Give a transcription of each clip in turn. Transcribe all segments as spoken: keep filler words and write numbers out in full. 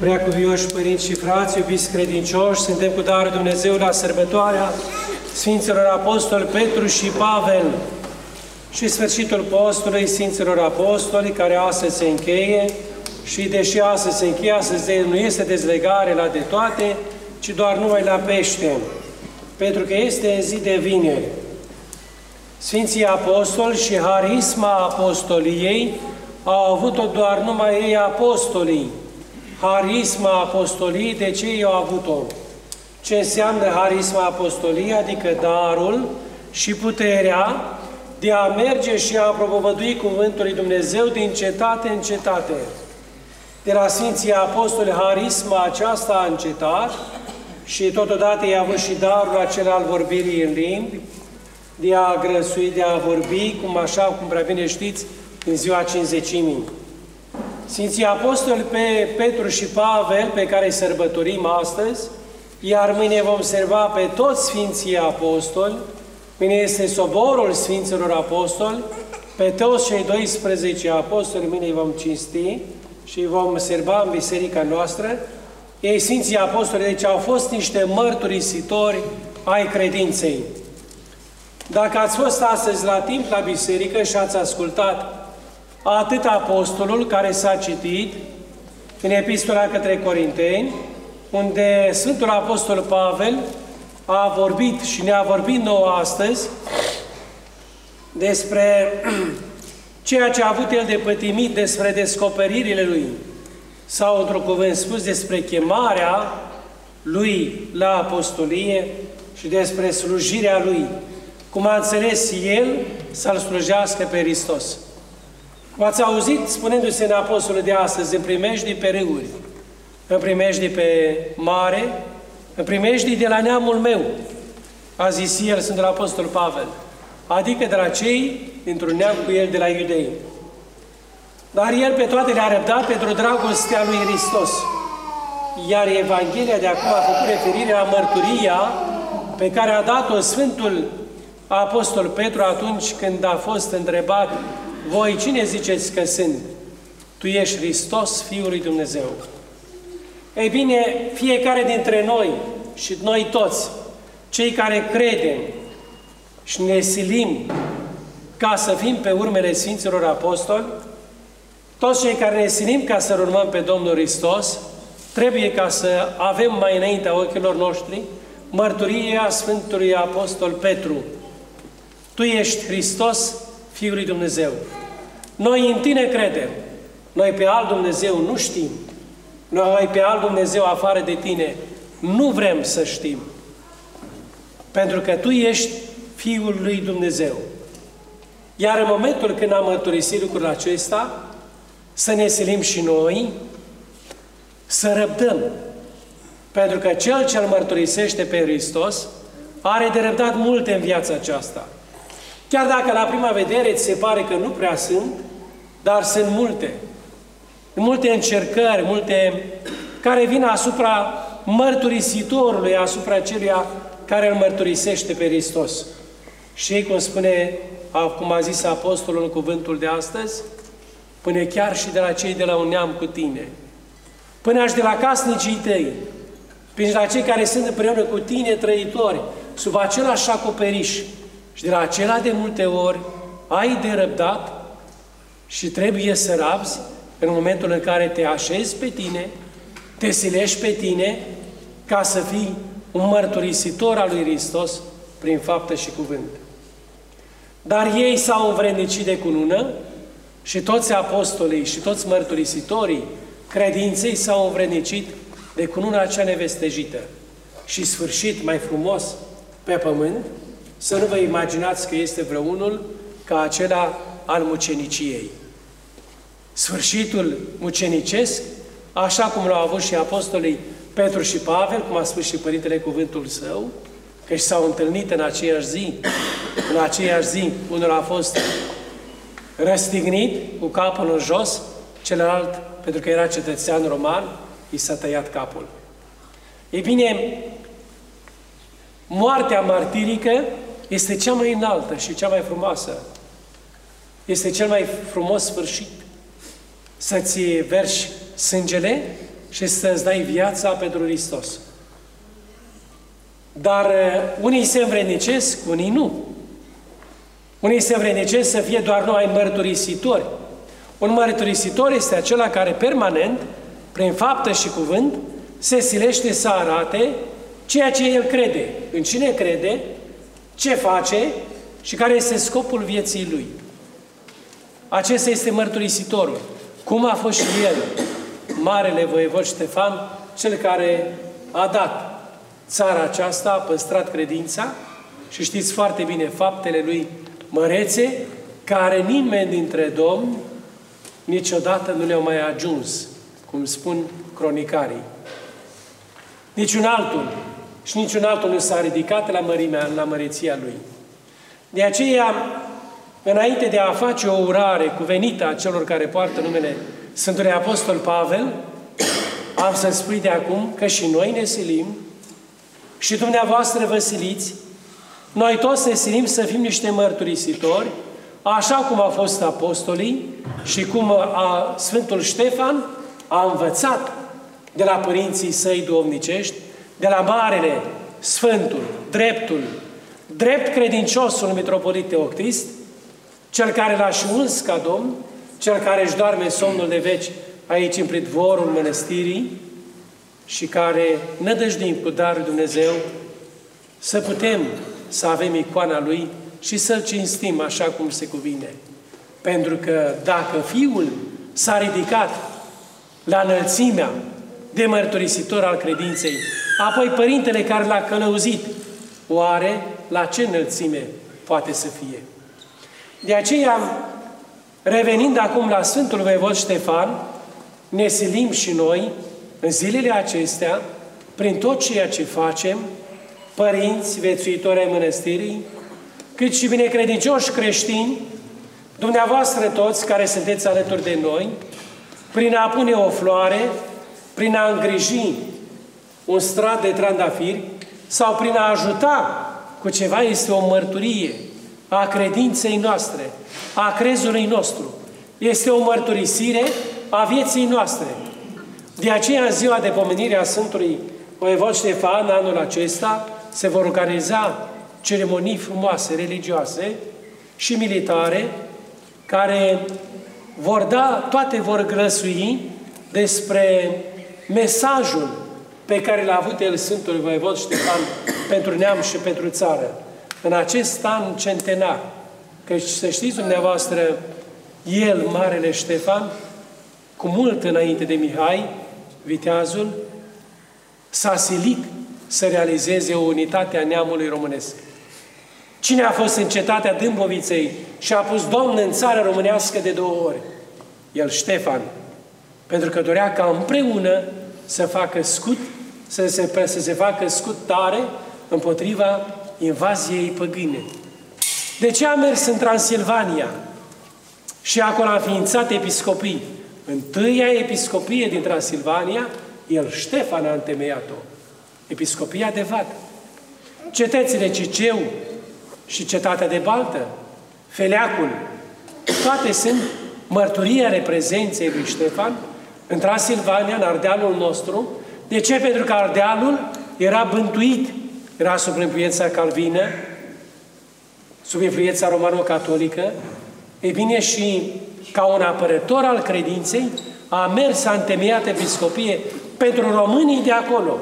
Preacuvioși părinți și frați, iubiți credincioși, suntem cu darul Dumnezeu la sărbătoarea Sfinților Apostoli Petru și Pavel și sfârșitul postului Sfinților Apostoli, care astăzi se încheie și deși astăzi se încheie, astăzi nu este dezlegare la de toate, ci doar numai la pește, pentru că este zi de vineri. Sfinții Apostoli și harisma apostoliei au avut-o doar numai ei apostolii. Harisma apostoliei, de ce ei au avut-o? Ce înseamnă harisma apostoliei? Adică darul și puterea de a merge și a propovădui Cuvântul lui Dumnezeu din cetate în cetate. De la Sfinții Apostoli, harisma aceasta a încetat și totodată i-a avut și darul acela al vorbirii în limbi, de a grăsui, de a vorbi, cum așa, cum prea bine știți, în ziua Cincizecimii. Sfinții Apostoli pe Petru și Pavel, pe care îi sărbătorim astăzi, iar mâine vom serva pe toți Sfinții Apostoli, mâine este soborul Sfinților Apostoli, pe toți cei doisprezece apostoli, mâine îi vom cinsti și vom serva în biserica noastră. Ei, Sfinții Apostoli, deci au fost niște mărturisitori ai credinței. Dacă ați fost astăzi la timp la biserică și ați ascultat atât apostolul care s-a citit în Epistola către Corinteni, unde Sfântul Apostol Pavel a vorbit și ne-a vorbit nouă astăzi despre ceea ce a avut el de pătimit, despre descoperirile lui, sau, într-un cuvânt spus, despre chemarea lui la apostolie și despre slujirea lui, cum a înțeles el să-L slujească pe Hristos. V-ați auzit spunându-se în apostolul de astăzi, în primejdii pe râuri, în primejdii pe mare, în primejdii de la neamul meu, a zis el, Sfântul Apostol Pavel, adică de la cei dintr-un neam cu el de la iudei. Dar el pe toate le-a răbdat pentru dragostea lui Hristos. Iar Evanghelia de acum a făcut referire la mărturia pe care a dat-o Sfântul Apostol Petru atunci când a fost întrebat: voi cine ziceți că sunt? Tu ești Hristos, Fiul lui Dumnezeu. Ei bine, fiecare dintre noi și noi toți, cei care credem și ne silim ca să fim pe urmele Sfinților Apostoli, toți cei care ne silim ca să urmăm pe Domnul Hristos, trebuie ca să avem mai înaintea ochilor noștri mărturia Sfântului Apostol Petru. Tu ești Hristos, Fiul lui Dumnezeu. Noi în Tine credem. Noi pe alt Dumnezeu nu știm. Noi pe alt Dumnezeu afară de Tine nu vrem să știm. Pentru că Tu ești Fiul lui Dumnezeu. Iar în momentul când am mărturisit lucrul acesta, să ne silim și noi, să răbdăm. Pentru că Cel ce-L mărturisește pe Hristos are de răbdat multe în viața aceasta. Chiar dacă la prima vedere ți se pare că nu prea sunt, dar sunt multe. Multe încercări, multe care vin asupra mărturisitorului, asupra celuia care îl mărturisește pe Hristos. Și cum spune, cum a zis apostolul în cuvântul de astăzi, până chiar și de la cei de la un neam cu tine, până și de la casnicii tăi, până la cei care sunt împreună cu tine trăitori, sub același acoperiș. Și de la acela de multe ori ai de răbdat și trebuie să rabzi în momentul în care te așezi pe tine, te silești pe tine, ca să fii un mărturisitor al lui Hristos prin faptă și cuvânt. Dar ei s-au învrednicit de cunună și toți apostolii și toți mărturisitorii credinței s-au învrednicit de cununa cea nevestejită. Și sfârșit mai frumos pe pământ, să nu vă imaginați că este vreunul ca acela al muceniciei. Sfârșitul mucenicesc, așa cum l-au avut și apostolii Petru și Pavel, cum a spus și Părintele cuvântul său, că și s-au întâlnit în aceeași zi. În aceeași zi, unul a fost răstignit cu capul în jos, celălalt, pentru că era cetățean roman, i s-a tăiat capul. Ei bine, moartea martirică este cea mai înaltă și cea mai frumoasă. Este cel mai frumos sfârșit. Să-ți verși sângele și să-ți dai viața pentru Hristos. Dar unii se învrednicesc, unii nu. Unii se învrednicesc să fie doar numai mărturisitori. Un mărturisitor este acela care permanent, prin faptă și cuvânt, se silește să arate ceea ce el crede, în cine crede, ce face și care este scopul vieții lui. Acesta este mărturisitorul. Cum a fost și el, marele voievod Ștefan, cel care a dat țara aceasta, a păstrat credința și știți foarte bine faptele lui mărețe, care nimeni dintre domni niciodată nu le-au mai ajuns, cum spun cronicarii. Niciun altul și niciun altul nu s-a ridicat la mărimea, la măreția lui. De aceea, înainte de a face o urare cuvenită a celor care poartă numele Sfântului Apostol Pavel, am să spui de acum că și noi ne silim și dumneavoastră vă siliți, noi toți ne silim să fim niște mărturisitori, așa cum au fost apostolii și cum a, Sfântul Ștefan a învățat de la părinții săi duhovnicești, de la Marele, Sfântul, Dreptul, drept credinciosul Mitropolit Teoctist, cel care l-a și uns ca Domn, cel care își doarme somnul de veci aici în pridvorul mănăstirii și care nădăjdim cu darul Dumnezeu să putem să avem icoana Lui și să-L cinstim așa cum se cuvine. Pentru că dacă Fiul s-a ridicat la înălțimea de mărturisitor al credinței, apoi Părintele care l-a călăuzit, oare la ce înălțime poate să fie? De aceea, revenind acum la Sfântul Voievod Ștefan, ne silim și noi, în zilele acestea, prin tot ceea ce facem, părinți, viețuitori ai mănăstirii, cât și binecredincioși creștini, dumneavoastră toți care sunteți alături de noi, prin a pune o floare, prin a îngriji un strat de trandafiri sau prin a ajuta cu ceva, este o mărturie a credinței noastre, a crezului nostru. Este o mărturisire a vieții noastre. De aceea, în ziua de pomenire a Sfântului Voievod Ștefan, anul acesta, se vor organiza ceremonii frumoase, religioase și militare, care vor da, toate vor grăsui despre mesajul pe care l-a avut el Sfântul Voievod Ștefan pentru neam și pentru țară. În acest an centenar, că să știți dumneavoastră, el, Marele Ștefan, cu mult înainte de Mihai, viteazul, s-a silit să realizeze o unitate a neamului românesc. Cine a fost în cetatea Dâmboviței și a pus Domn în țară românească de două ori? El, Ștefan. Pentru că dorea ca împreună să facă scut, să se, să se facă scut tare împotriva invaziei păgâne. De ce a mers în Transilvania? Și acolo a înființat episcopii. Întâia episcopie din Transilvania, el, Ștefan, a întemeiat-o. Episcopia de Vad. Cetățile Ciceu și cetatea de Baltă, Feleacul, toate sunt mărturia reprezenței lui Ștefan în Transilvania, în Ardealul nostru. De ce? Pentru că Ardealul era bântuit, era sub influența calvină, sub influența romano-catolică. E bine, și ca un apărător al credinței, a mers, a întemeiat episcopie pentru românii de acolo.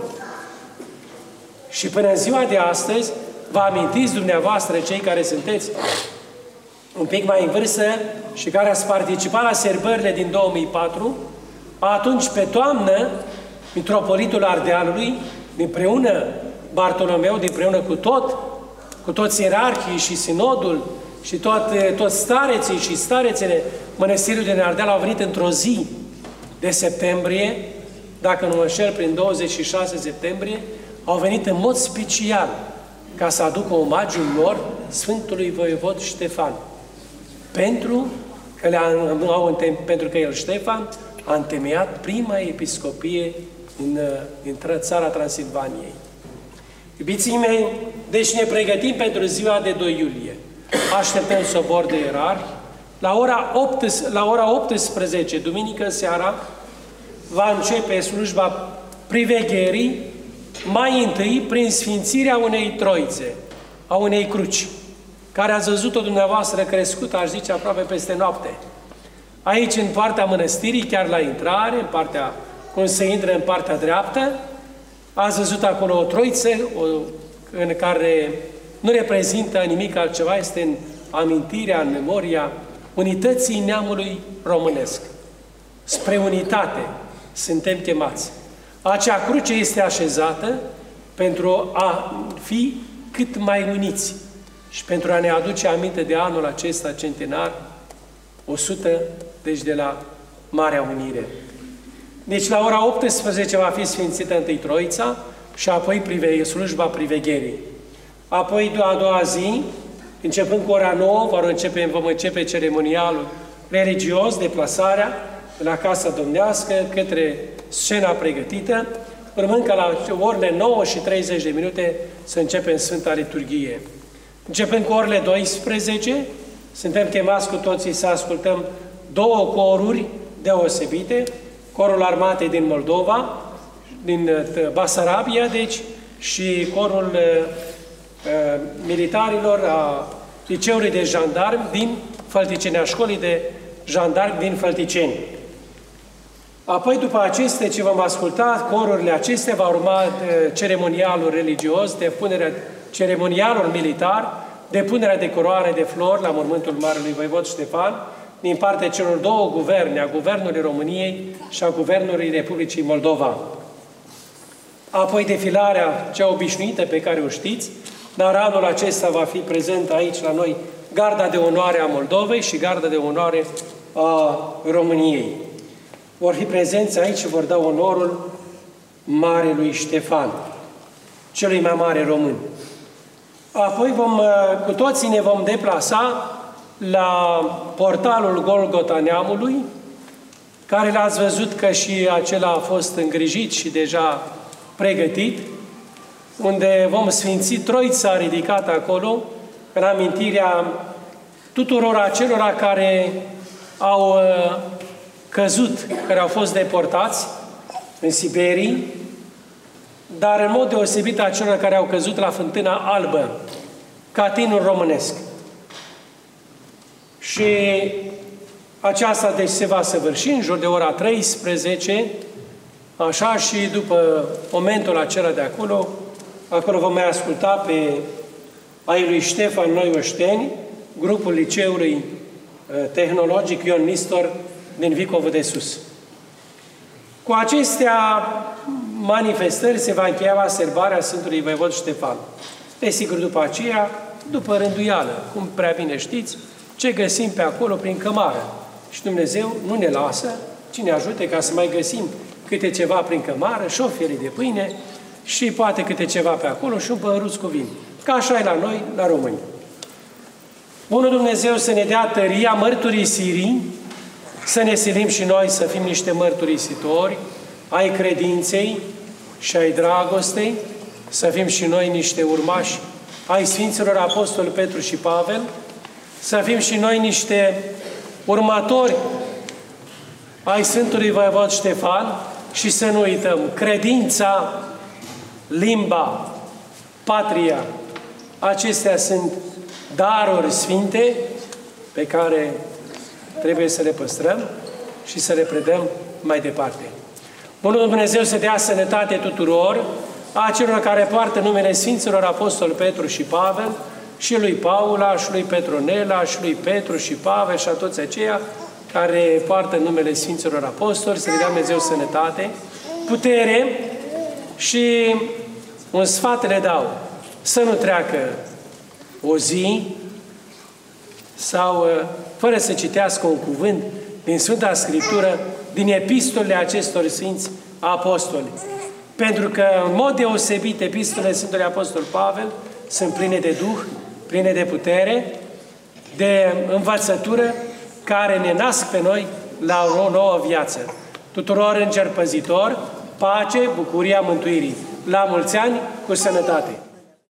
Și până în ziua de astăzi, vă amintiți dumneavoastră, cei care sunteți un pic mai în vârstă și care ați participat la sărbările din două mii patru, atunci, pe toamnă, Mitropolitul Ardealului, împreună Bartolomeu, împreună cu tot, cu toți ierarhii și sinodul și toate, toți stareții și starețele mănăstirii din Ardeal au venit într-o zi de septembrie, dacă nu mă înșel, prin douăzeci și șase septembrie, au venit în mod special ca să aducă omagiul lor Sfântului Voievod Ștefan. Pentru că, le au, pentru că el, Ștefan, a întemeiat prima episcopie în, în țara Transilvaniei. Iubiții mei, deci ne pregătim pentru ziua de doi iulie. Așteptăm sobor de ierarhi. La ora, opt, la ora optsprezece, duminică seara, va începe slujba privegherii, mai întâi prin sfințirea unei troițe, a unei cruci, care ați văzut-o dumneavoastră crescută, aș zice, aproape peste noapte. Aici, în partea mănăstirii, chiar la intrare, în partea, cum se intră în partea dreaptă, ați văzut acolo o troiță o, în care nu reprezintă nimic altceva, este în amintirea, în memoria unității neamului românesc. Spre unitate suntem chemați. Acea cruce este așezată pentru a fi cât mai uniți și pentru a ne aduce aminte de anul acesta centenar, o sută, deci de la Marea Unire. Deci la ora optsprezece va fi sfințită întâi Troița și apoi prive, slujba privegherii. Apoi a doua zi, începând cu ora nouă, vom începe, vom începe ceremonialul religios, deplasarea la Casa Domnească către scena pregătită, urmând ca la orele nouă și treizeci de minute să începem Sfânta Liturghie. Începând cu orele douăsprezece, suntem chemați cu toții să ascultăm două coruri deosebite, corul armatei din Moldova, din Basarabia, deci, și corul uh, militarilor a Liceului de Jandarmi din Fălticeni, a școlii de jandarmi din Fălticeni. Apoi, după acestea ce vom asculta, corurile acestea, va urma ceremonialul religios, depunerea, ceremonialul militar, depunerea de coroane de flori la mormântul Marelui Voivod Ștefan, din partea celor două guverne, a Guvernului României și a Guvernului Republicii Moldova. Apoi defilarea cea obișnuită pe care o știți, dar anul acesta va fi prezent aici la noi Garda de Onoare a Moldovei și Garda de Onoare a României. Vor fi prezenți aici și vor da onorul Marelui Ștefan, celui mai mare român. Apoi vom, cu toții ne vom deplasa la portalul Golgota Neamului, care l-ați văzut că și acela a fost îngrijit și deja pregătit, unde vom sfinți Troița ridicată acolo, în amintirea tuturor acelora care au căzut, care au fost deportați în Siberii, dar în mod deosebit a celor care au căzut la Fântâna Albă, catinul românesc. Și aceasta deci se va săvârși în jur de ora treisprezece, așa, și după momentul acela de acolo, acolo vom mai asculta pe ai lui Ștefan Noioșteni, grupul Liceului Tehnologic Ion Nistor din Vicovul de Sus. Cu acestea manifestări se va încheia serbarea Sfântului Voivod Ștefan. Desigur, după aceea, după rânduială, cum prea bine știți, ce găsim pe acolo prin cămară. Și Dumnezeu nu ne lasă, ci ne ajute ca să mai găsim câte ceva prin cămară, și o felie de pâine și poate câte ceva pe acolo și un păhăruț cu vin. Ca așa e la noi, la români. Bunul Dumnezeu să ne dea tăria mărturisirii, să ne silim și noi să fim niște mărturisitori ai credinței și ai dragostei, să fim și noi niște urmași ai Sfinților Apostoli Petru și Pavel, să fim și noi niște următori ai Sfântului Voivod Ștefan și să nu uităm credința, limba, patria. Acestea sunt daruri sfinte pe care trebuie să le păstrăm și să le predăm mai departe. Bunul Dumnezeu să dea sănătate tuturor, a celor care poartă numele Sfinților Apostoli Petru și Pavel, și lui Paula, și lui Petronela, și lui Petru și Pavel și a toți aceia care poartă numele Sfinților Apostoli, să le dea Dumnezeu sănătate, putere și un sfat le dau, să nu treacă o zi sau fără să citească un cuvânt din Sfânta Scriptură, din epistolele acestor Sfinți Apostoli. Pentru că, în mod deosebit, epistolele Sfântului Apostol Pavel sunt pline de Duh, pline de putere, de învățătură, care ne nasc pe noi la o nouă viață. Tuturor îngeri păzitor, pace, bucuria mântuirii. La mulți ani, cu sănătate!